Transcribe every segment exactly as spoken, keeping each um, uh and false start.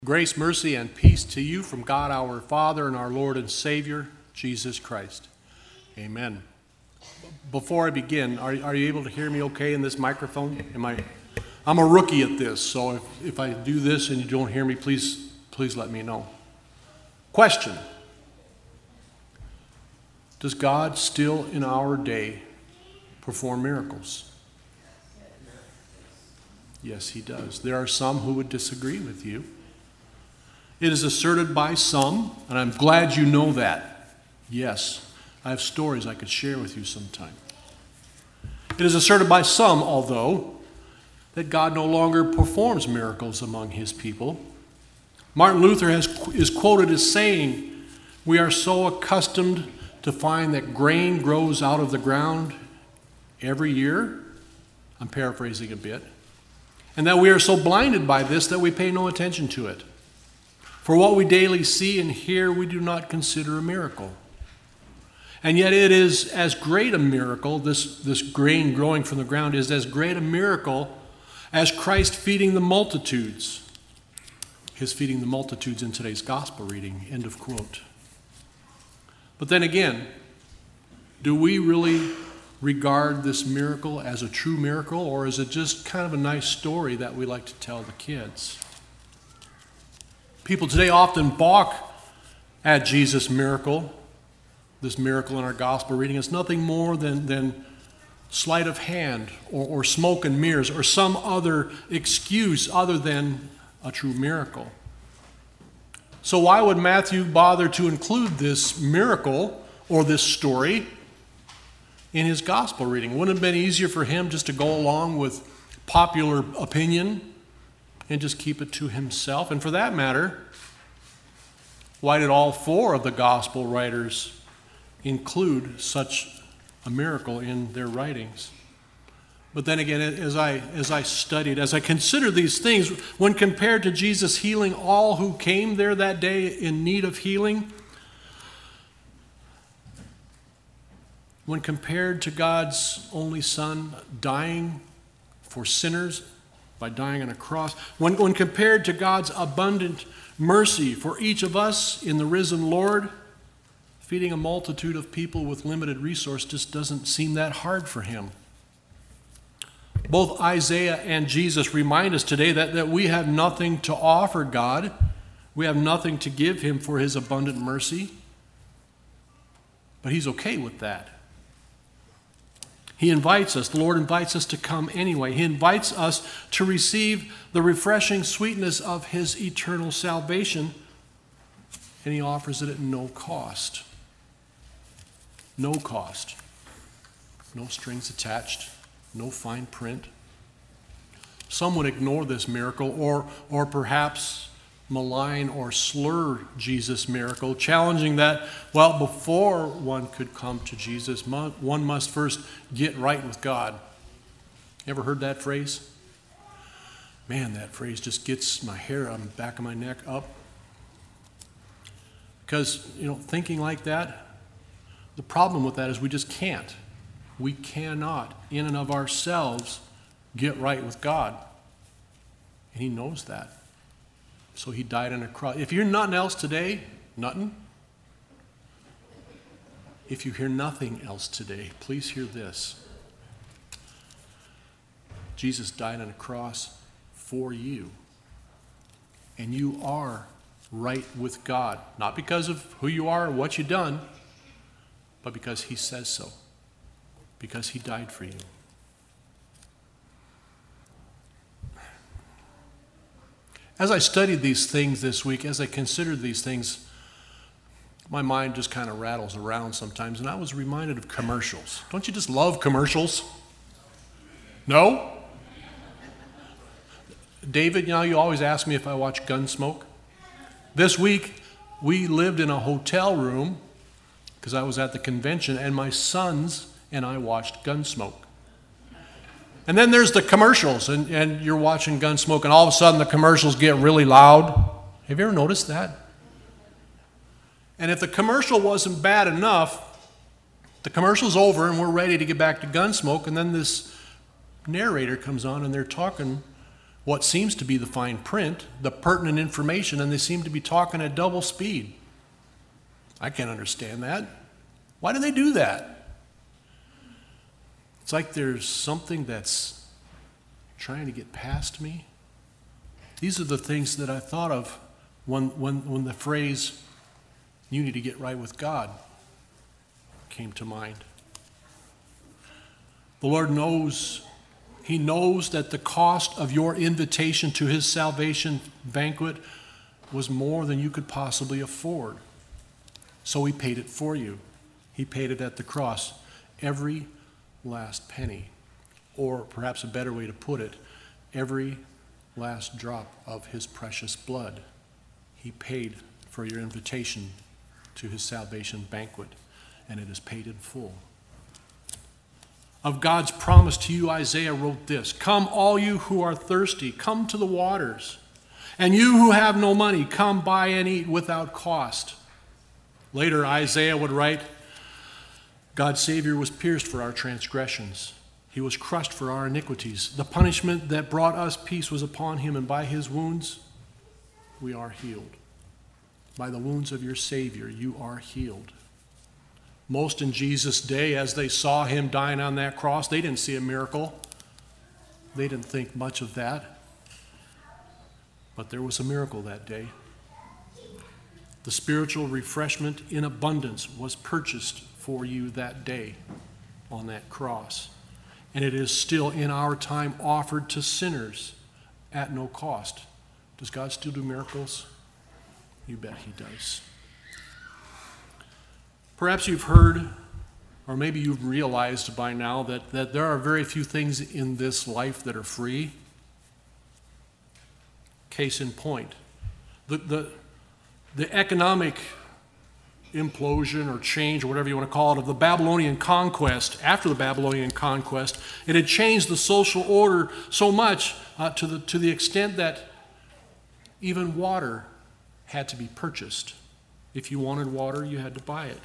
Grace, mercy, and peace to you from God our Father and our Lord and Savior, Jesus Christ. Amen. Before I begin, are, are you able to hear me okay in this microphone? Am I? I'm a rookie at this, so if, if I do this and you don't hear me, please, please let me know. Question. Does God still in our day perform miracles? Yes, he does. There are some who would disagree with you. It is asserted by some, and I'm glad you know that. Yes, I have stories I could share with you sometime. It is asserted by some, although, that God no longer performs miracles among his people. Martin Luther has, is quoted as saying, "We are so accustomed to find that grain grows out of the ground every year," I'm paraphrasing a bit, "and that we are so blinded by this that we pay no attention to it. For what we daily see and hear, we do not consider a miracle. And yet it is as great a miracle, this, this grain growing from the ground is as great a miracle as Christ feeding the multitudes." His feeding the multitudes in today's gospel reading, end of quote. But then again, do we really regard this miracle as a true miracle, or is it just kind of a nice story that we like to tell the kids? People today often balk at Jesus' miracle. This miracle in our gospel reading is nothing more than, than sleight of hand or, or smoke and mirrors or some other excuse other than a true miracle. So why would Matthew bother to include this miracle or this story in his gospel reading? Wouldn't it have been easier for him just to go along with popular opinion and just keep it to himself? And for that matter, why did all four of the gospel writers include such a miracle in their writings? But then again, as I as I studied, as I considered these things, when compared to Jesus healing all who came there that day in need of healing, when compared to God's only Son dying for sinners by dying on a cross, when, when compared to God's abundant mercy for each of us in the risen Lord, feeding a multitude of people with limited resource just doesn't seem that hard for him. Both Isaiah and Jesus remind us today that, that we have nothing to offer God. We have nothing to give him for his abundant mercy. But he's okay with that. He invites us, the Lord invites us to come anyway. He invites us to receive the refreshing sweetness of his eternal salvation, and he offers it at no cost. No cost. No strings attached. No fine print. Some would ignore this miracle or, or perhaps malign or slur Jesus' miracle, challenging that, well, before one could come to Jesus, one must first get right with God. Ever heard that phrase? Man, that phrase just gets my hair on the back of my neck up. Because, you know, thinking like that, the problem with that is we just can't. We cannot, in and of ourselves, get right with God. And he knows that. So he died on a cross. If you're nothing else today, nothing. If you hear nothing else today, please hear this. Jesus died on a cross for you. And you are right with God. Not because of who you are or what you've done, but because he says so. Because he died for you. As I studied these things this week, as I considered these things, my mind just kind of rattles around sometimes, and I was reminded of commercials. Don't you just love commercials? No? David, you know, you always ask me if I watch Gunsmoke. This week, we lived in a hotel room because I was at the convention, and my sons and I watched Gunsmoke. And then there's the commercials, and, and you're watching Gunsmoke, and all of a sudden the commercials get really loud. Have you ever noticed that? And if the commercial wasn't bad enough, the commercial's over and we're ready to get back to Gunsmoke, and then this narrator comes on and they're talking what seems to be the fine print, the pertinent information, and they seem to be talking at double speed. I can't understand that. Why do they do that? It's like there's something that's trying to get past me. These are the things that I thought of when, when, when the phrase, "you need to get right with God," came to mind. The Lord knows, He knows that the cost of your invitation to His salvation banquet was more than you could possibly afford. So He paid it for you. He paid it at the cross. Every last penny. Or perhaps a better way to put it, every last drop of His precious blood. He paid for your invitation to His salvation banquet, and it is paid in full. Of God's promise to you, Isaiah wrote this: "Come, all you who are thirsty, come to the waters. And you who have no money, come buy and eat without cost." Later, Isaiah would write, "God's Savior was pierced for our transgressions. He was crushed for our iniquities. The punishment that brought us peace was upon Him, and by His wounds we are healed." By the wounds of your Savior, you are healed. Most in Jesus' day, as they saw Him dying on that cross, they didn't see a miracle. They didn't think much of that. But there was a miracle that day. The spiritual refreshment in abundance was purchased for you that day on that cross. And it is still in our time offered to sinners at no cost. Does God still do miracles? You bet He does. Perhaps you've heard, or maybe you've realized by now, that, that there are very few things in this life that are free. Case in point, the, the, the economic implosion or change, or whatever you want to call it, of the Babylonian conquest, after the Babylonian conquest, it had changed the social order so much uh, to the, to the extent that even water had to be purchased. If you wanted water, you had to buy it.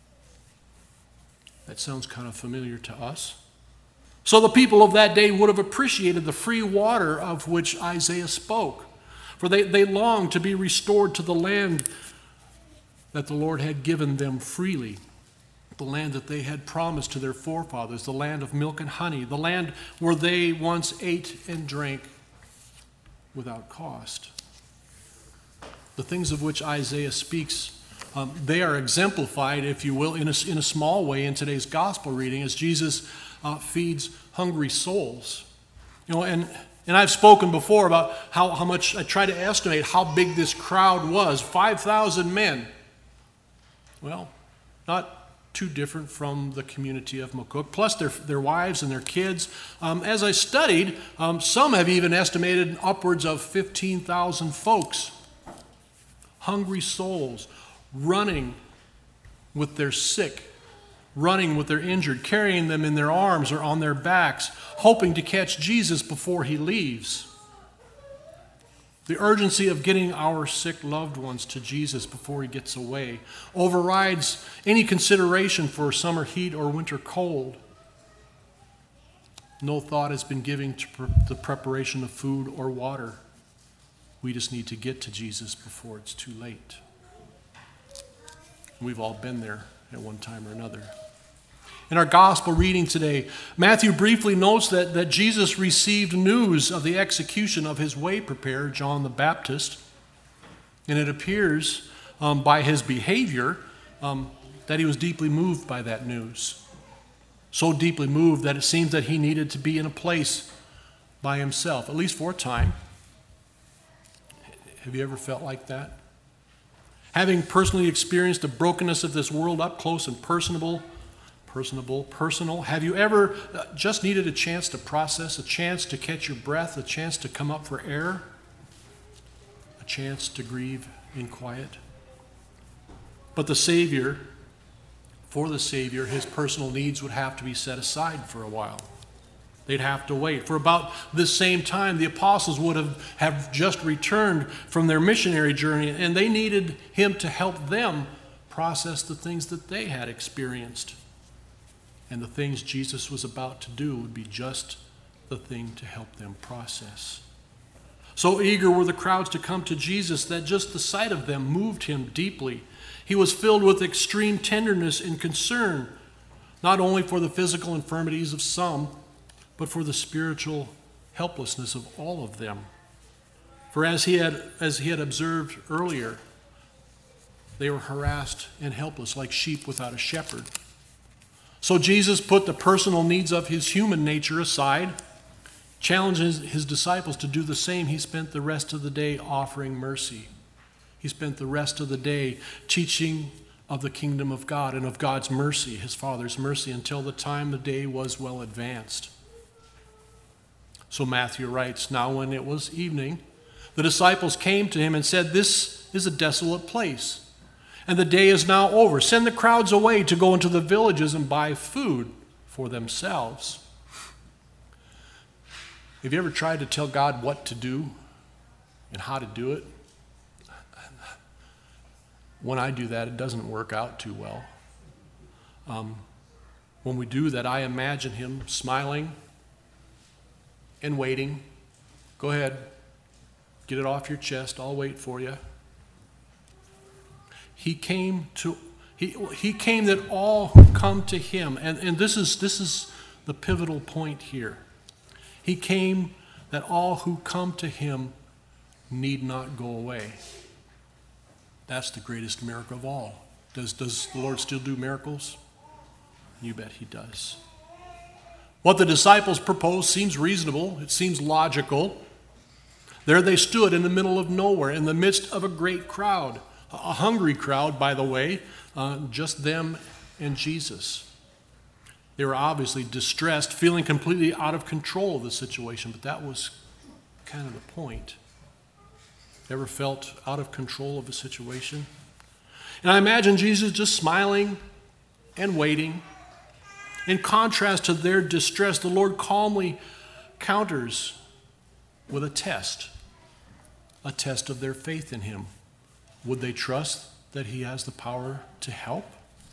That sounds kind of familiar to us. So the people of that day would have appreciated the free water of which Isaiah spoke, for they, they longed to be restored to the land that the Lord had given them freely, the land that they had promised to their forefathers, the land of milk and honey, the land where they once ate and drank without cost. The things of which Isaiah speaks, um, they are exemplified, if you will, in a, in a small way in today's gospel reading as Jesus uh, feeds hungry souls. You know, and, and I've spoken before about how, how much I try to estimate how big this crowd was, five thousand men. Well, not too different from the community of McCook, plus their, their wives and their kids. Um, as I studied, um, some have even estimated upwards of fifteen thousand folks, hungry souls, running with their sick, running with their injured, carrying them in their arms or on their backs, hoping to catch Jesus before He leaves. The urgency of getting our sick loved ones to Jesus before He gets away overrides any consideration for summer heat or winter cold. No thought has been given to the preparation of food or water. We just need to get to Jesus before it's too late. We've all been there at one time or another. In our gospel reading today, Matthew briefly notes that, that Jesus received news of the execution of his way preparer, John the Baptist. And it appears um, by his behavior um, that he was deeply moved by that news. So deeply moved that it seems that he needed to be in a place by himself, at least for a time. Have you ever felt like that? Having personally experienced the brokenness of this world up close and personable, personable, personal, have you ever just needed a chance to process, a chance to catch your breath, a chance to come up for air, a chance to grieve in quiet? But the Savior, for the Savior, his personal needs would have to be set aside for a while. They'd have to wait. For about this same time, the apostles would have, have just returned from their missionary journey, and they needed him to help them process the things that they had experienced. And the things Jesus was about to do would be just the thing to help them process. So eager were the crowds to come to Jesus that just the sight of them moved him deeply. He was filled with extreme tenderness and concern, not only for the physical infirmities of some, but for the spiritual helplessness of all of them. For as he had, as he had observed earlier, they were harassed and helpless like sheep without a shepherd. So Jesus put the personal needs of his human nature aside, challenges his disciples to do the same. He spent the rest of the day offering mercy. He spent the rest of the day teaching of the kingdom of God and of God's mercy, his Father's mercy, until the time the day was well advanced. So Matthew writes, now when it was evening, the disciples came to him and said, this is a desolate place, and the day is now over. Send the crowds away to go into the villages and buy food for themselves. Have you ever tried to tell God what to do and how to do it? When I do that, it doesn't work out too well. Um, when we do that, I imagine him smiling and waiting. Go ahead, get it off your chest. I'll wait for you. He came to he he came that all who come to him, and, and this is this is the pivotal point here. He came that all who come to him need not go away. That's the greatest miracle of all. Does, does the Lord still do miracles? You bet he does. What the disciples proposed seems reasonable. It seems logical. There they stood in the middle of nowhere, in the midst of a great crowd. A hungry crowd, by the way, uh, just them and Jesus. They were obviously distressed, feeling completely out of control of the situation, but that was kind of the point. Ever felt out of control of a situation? And I imagine Jesus just smiling and waiting. In contrast to their distress, the Lord calmly counters with a test, a test of their faith in him. Would they trust that he has the power to help?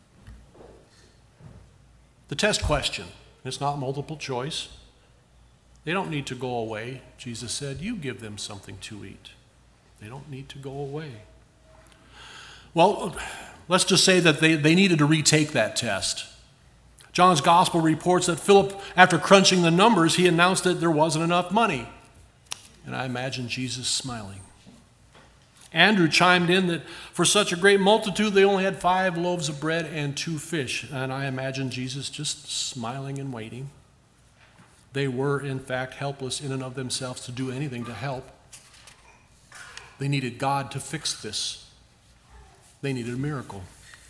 The test question, it's not multiple choice. They don't need to go away. Jesus said, you give them something to eat. They don't need to go away. Well, let's just say that they, they needed to retake that test. John's gospel reports that Philip, after crunching the numbers, he announced that there wasn't enough money. And I imagine Jesus smiling. Andrew chimed in that for such a great multitude, they only had five loaves of bread and two fish. And I imagine Jesus just smiling and waiting. They were, in fact, helpless in and of themselves to do anything to help. They needed God to fix this. They needed a miracle.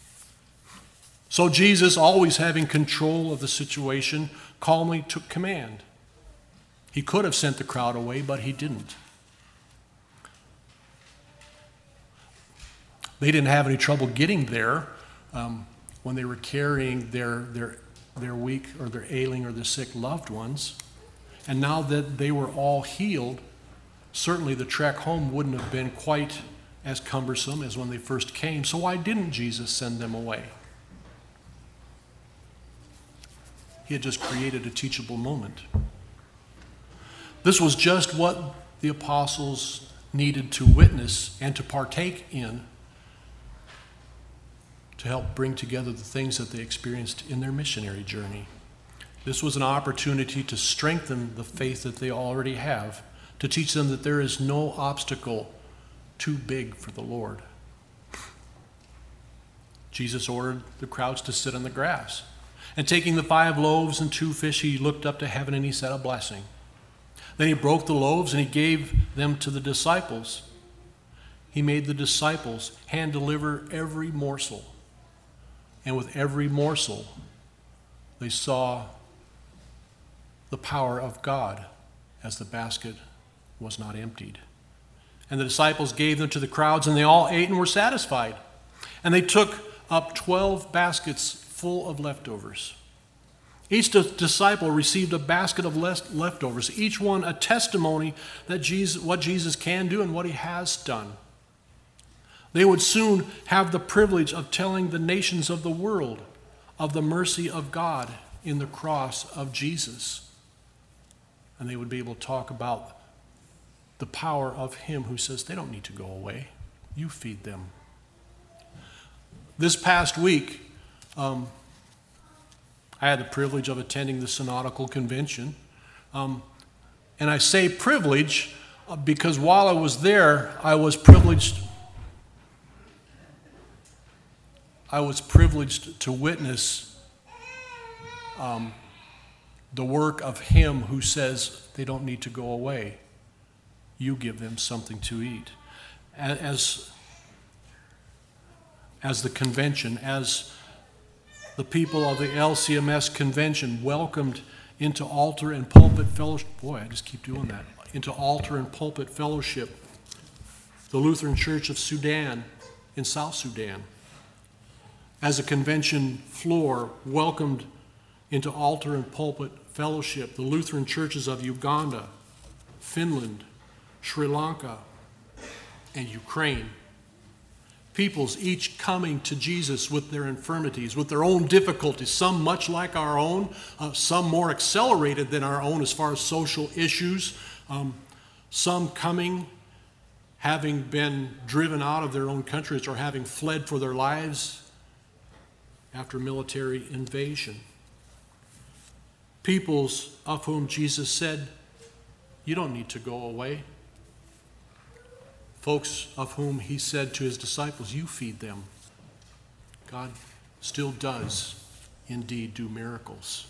So Jesus, always having control of the situation, calmly took command. He could have sent the crowd away, but he didn't. They didn't have any trouble getting there um, when they were carrying their, their, their weak or their ailing or their sick loved ones. And now that they were all healed, certainly the trek home wouldn't have been quite as cumbersome as when they first came. So why didn't Jesus send them away? He had just created a teachable moment. This was just what the apostles needed to witness and to partake in to help bring together the things that they experienced in their missionary journey. This was an opportunity to strengthen the faith that they already have, to teach them that there is no obstacle too big for the Lord. Jesus ordered the crowds to sit on the grass. And taking the five loaves and two fish, he looked up to heaven and he said a blessing. Then he broke the loaves and he gave them to the disciples. He made the disciples hand deliver every morsel. And with every morsel, they saw the power of God as the basket was not emptied. And the disciples gave them to the crowds, and they all ate and were satisfied. And they took up twelve baskets full of leftovers. Each disciple received a basket of leftovers, each one a testimony that Jesus, what Jesus can do and what he has done. They would soon have the privilege of telling the nations of the world of the mercy of God in the cross of Jesus. And they would be able to talk about the power of him who says they don't need to go away. You feed them. This past week, um, I had the privilege of attending the Synodical Convention. Um, and I say privilege uh, because while I was there, I was privileged I was privileged to witness um, the work of him who says they don't need to go away. You give them something to eat. As, as the convention, as the people of the L C M S convention welcomed into altar and pulpit fellowship, boy, I just keep doing that, into altar and pulpit fellowship, the Lutheran Church of Sudan in South Sudan. As a convention floor welcomed into altar and pulpit fellowship, the Lutheran churches of Uganda, Finland, Sri Lanka, and Ukraine. Peoples each coming to Jesus with their infirmities, with their own difficulties, some much like our own, uh, some more accelerated than our own as far as social issues, um, some coming having been driven out of their own countries or having fled for their lives after military invasion. Peoples of whom Jesus said, you don't need to go away. Folks of whom he said to his disciples, you feed them. God still does indeed do miracles.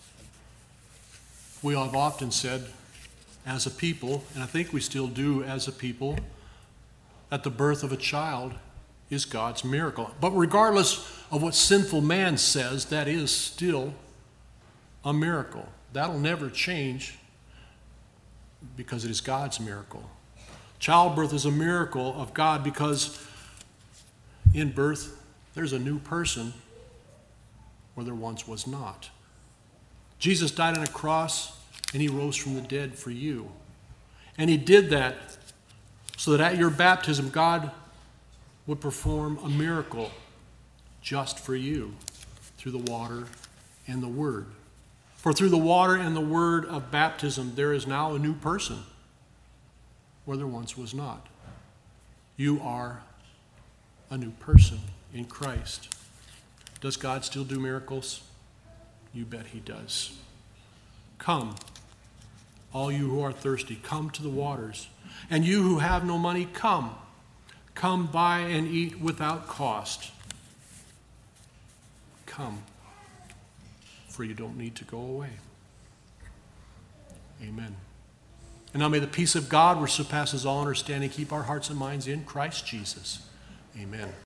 We have often said as a people, and I think we still do as a people, that the birth of a child is God's miracle. But regardless of what sinful man says, that is still a miracle. That'll never change because it is God's miracle. Childbirth is a miracle of God because in birth there's a new person where there once was not. Jesus died on a cross and he rose from the dead for you. And he did that so that at your baptism God would perform a miracle just for you through the water and the word. For through the water and the word of baptism there is now a new person where there once was not. You are a new person in Christ. Does God still do miracles? You bet he does. Come, all you who are thirsty, come to the waters. And you who have no money, come. Come buy and eat without cost. Come, for you don't need to go away. Amen. And now may the peace of God, which surpasses all understanding, keep our hearts and minds in Christ Jesus. Amen.